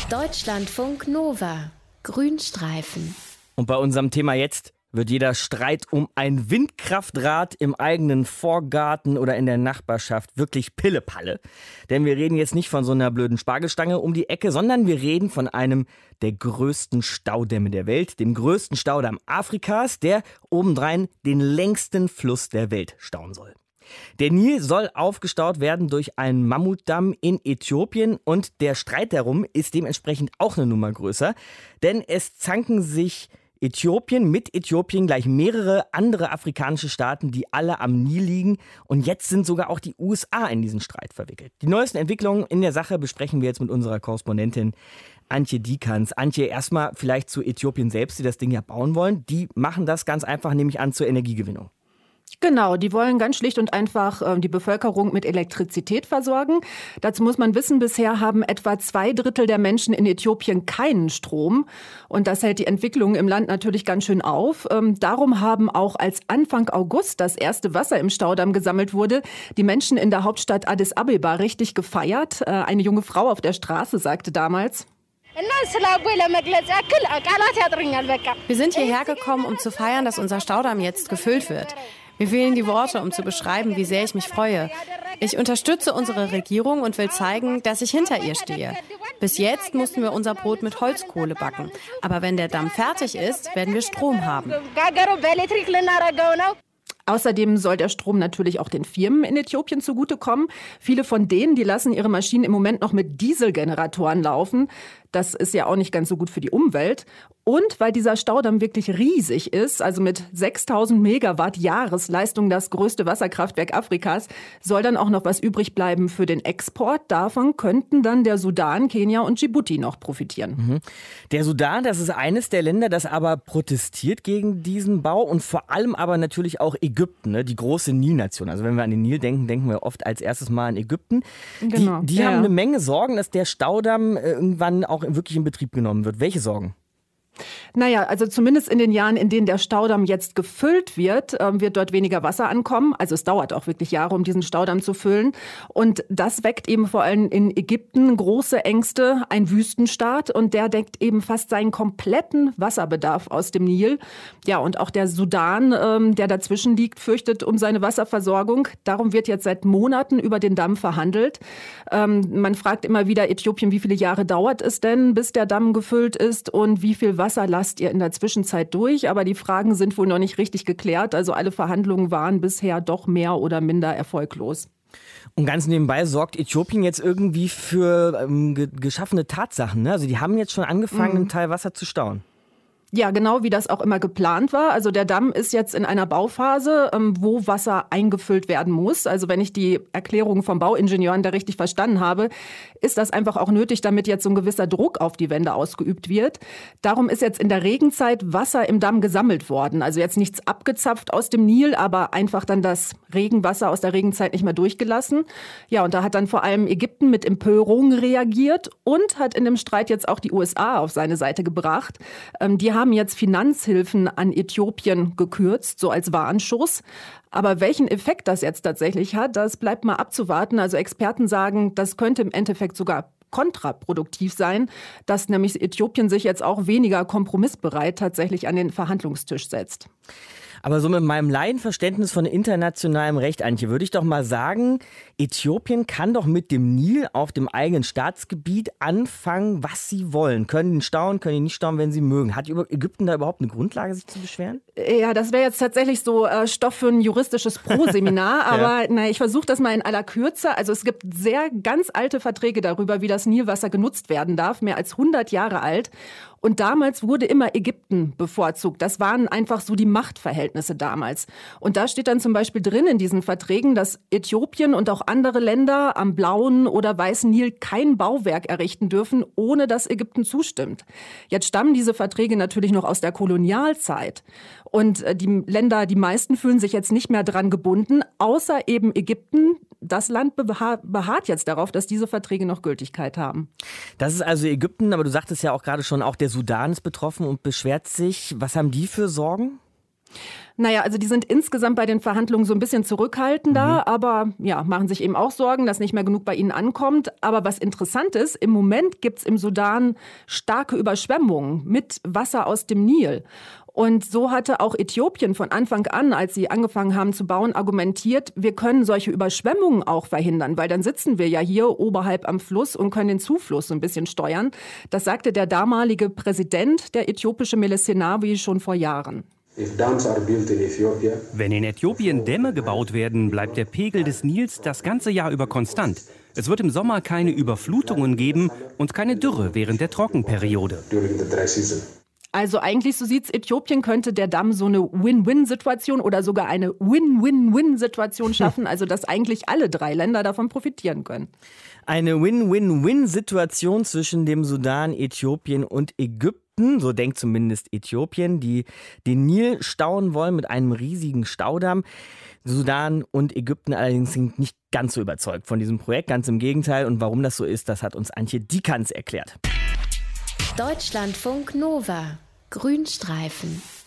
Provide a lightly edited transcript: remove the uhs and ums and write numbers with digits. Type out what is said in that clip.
Deutschlandfunk Nova. Grünstreifen. Und bei unserem Thema jetzt wird jeder Streit um ein Windkraftrad im eigenen Vorgarten oder in der Nachbarschaft wirklich Pillepalle. Denn wir reden jetzt nicht von so einer blöden Spargelstange um die Ecke, sondern wir reden von einem der größten Staudämme der Welt, dem größten Staudamm Afrikas, der obendrein den längsten Fluss der Welt stauen soll. Der Nil soll aufgestaut werden durch einen Mammutdamm in Äthiopien und der Streit darum ist dementsprechend auch eine Nummer größer, denn es zanken sich mit Äthiopien gleich mehrere andere afrikanische Staaten, die alle am Nil liegen. Und jetzt sind sogar auch die USA in diesen Streit verwickelt. Die neuesten Entwicklungen in der Sache besprechen wir jetzt mit unserer Korrespondentin Antje Dikans. Antje, erstmal vielleicht zu Äthiopien selbst, die das Ding ja bauen wollen. Die machen das ganz einfach, nehme ich an, zur Energiegewinnung. Genau, die wollen ganz schlicht und einfach die Bevölkerung mit Elektrizität versorgen. Dazu muss man wissen, bisher haben etwa 2/3 der Menschen in Äthiopien keinen Strom. Und das hält die Entwicklung im Land natürlich ganz schön auf. Darum haben auch als Anfang August das erste Wasser im Staudamm gesammelt wurde, die Menschen in der Hauptstadt Addis Abeba richtig gefeiert. Eine junge Frau auf der Straße sagte damals: Wir sind hierher gekommen, um zu feiern, dass unser Staudamm jetzt gefüllt wird. Mir fehlen die Worte, um zu beschreiben, wie sehr ich mich freue. Ich unterstütze unsere Regierung und will zeigen, dass ich hinter ihr stehe. Bis jetzt mussten wir unser Brot mit Holzkohle backen. Aber wenn der Damm fertig ist, werden wir Strom haben. Außerdem soll der Strom natürlich auch den Firmen in Äthiopien zugutekommen. Viele von denen, die lassen ihre Maschinen im Moment noch mit Dieselgeneratoren laufen. Das ist ja auch nicht ganz so gut für die Umwelt. Und weil dieser Staudamm wirklich riesig ist, also mit 6000 Megawatt Jahresleistung das größte Wasserkraftwerk Afrikas, soll dann auch noch was übrig bleiben für den Export. Davon könnten dann der Sudan, Kenia und Djibouti noch profitieren. Der Sudan, das ist eines der Länder, das aber protestiert gegen diesen Bau und vor allem aber natürlich auch Ägypten, ne? Die große Nilnation. Also wenn wir an den Nil denken, denken wir oft als erstes mal an Ägypten. Genau. Die haben eine Menge Sorgen, dass der Staudamm irgendwann auch wirklich in Betrieb genommen wird. Welche Sorgen? Naja, also zumindest in den Jahren, in denen der Staudamm jetzt gefüllt wird, wird dort weniger Wasser ankommen. Also es dauert auch wirklich Jahre, um diesen Staudamm zu füllen. Und das weckt eben vor allem in Ägypten große Ängste. Ein Wüstenstaat und der deckt eben fast seinen kompletten Wasserbedarf aus dem Nil. Ja, und auch der Sudan, der dazwischen liegt, fürchtet um seine Wasserversorgung. Darum wird jetzt seit Monaten über den Damm verhandelt. Man fragt immer wieder Äthiopien, wie viele Jahre dauert es denn, bis der Damm gefüllt ist und wie viel Wasser lasst ihr in der Zwischenzeit durch? Aber die Fragen sind wohl noch nicht richtig geklärt. Also alle Verhandlungen waren bisher doch mehr oder minder erfolglos. Und ganz nebenbei sorgt Äthiopien jetzt irgendwie für geschaffene Tatsachen, ne? Also die haben jetzt schon angefangen, einen Teil Wasser zu stauen. Ja, genau wie das auch immer geplant war. Also der Damm ist jetzt in einer Bauphase, wo Wasser eingefüllt werden muss. Also wenn ich die Erklärung vom Bauingenieuren da richtig verstanden habe, ist das einfach auch nötig, damit jetzt so ein gewisser Druck auf die Wände ausgeübt wird. Darum ist jetzt in der Regenzeit Wasser im Damm gesammelt worden. Also jetzt nichts abgezapft aus dem Nil, aber einfach dann das Regenwasser aus der Regenzeit nicht mehr durchgelassen. Ja, und da hat dann vor allem Ägypten mit Empörung reagiert und hat in dem Streit jetzt auch die USA auf seine Seite gebracht. Die haben jetzt Finanzhilfen an Äthiopien gekürzt, so als Warnschuss. Aber welchen Effekt das jetzt tatsächlich hat, das bleibt mal abzuwarten. Also Experten sagen, das könnte im Endeffekt sogar kontraproduktiv sein, dass nämlich Äthiopien sich jetzt auch weniger kompromissbereit tatsächlich an den Verhandlungstisch setzt. Aber so mit meinem Laienverständnis von internationalem Recht, Antje, würde ich doch mal sagen, Äthiopien kann doch mit dem Nil auf dem eigenen Staatsgebiet anfangen, was sie wollen. Können ihn stauen, können ihn nicht stauen, wenn sie mögen. Hat Ägypten da überhaupt eine Grundlage, sich zu beschweren? Ja, das wäre jetzt tatsächlich so Stoff für ein juristisches Pro-Seminar. Aber ich versuche das mal in aller Kürze. Also es gibt sehr ganz alte Verträge darüber, wie das Nilwasser genutzt werden darf, mehr als 100 Jahre alt. Und damals wurde immer Ägypten bevorzugt. Das waren einfach so die Machtverhältnisse damals. Und da steht dann zum Beispiel drin in diesen Verträgen, dass Äthiopien und auch andere Länder am Blauen oder Weißen Nil kein Bauwerk errichten dürfen, ohne dass Ägypten zustimmt. Jetzt stammen diese Verträge natürlich noch aus der Kolonialzeit. Und die Länder, die meisten fühlen sich jetzt nicht mehr dran gebunden, außer eben Ägypten. Das Land beharrt jetzt darauf, dass diese Verträge noch Gültigkeit haben. Das ist also Ägypten, aber du sagtest ja auch gerade schon, auch der Sudan ist betroffen und beschwert sich. Was haben die für Sorgen? Naja, also die sind insgesamt bei den Verhandlungen so ein bisschen zurückhaltender, aber ja, machen sich eben auch Sorgen, dass nicht mehr genug bei ihnen ankommt. Aber was interessant ist, im Moment gibt's im Sudan starke Überschwemmungen mit Wasser aus dem Nil. Und so hatte auch Äthiopien von Anfang an, als sie angefangen haben zu bauen, argumentiert, wir können solche Überschwemmungen auch verhindern, weil dann sitzen wir ja hier oberhalb am Fluss und können den Zufluss so ein bisschen steuern. Das sagte der damalige Präsident, der äthiopische Meles Zenawi, schon vor Jahren. Wenn in Äthiopien Dämme gebaut werden, bleibt der Pegel des Nils das ganze Jahr über konstant. Es wird im Sommer keine Überflutungen geben und keine Dürre während der Trockenperiode. Also eigentlich, so sieht's, Äthiopien könnte der Damm so eine Win-Win-Situation oder sogar eine Win-Win-Win-Situation schaffen, also dass eigentlich alle 3 Länder davon profitieren können. Eine Win-Win-Win-Situation zwischen dem Sudan, Äthiopien und Ägypten. So denkt zumindest Äthiopien, die den Nil stauen wollen mit einem riesigen Staudamm. Sudan und Ägypten allerdings sind nicht ganz so überzeugt von diesem Projekt, ganz im Gegenteil. Und warum das so ist, das hat uns Antje Dikans erklärt. Deutschlandfunk Nova. Grünstreifen.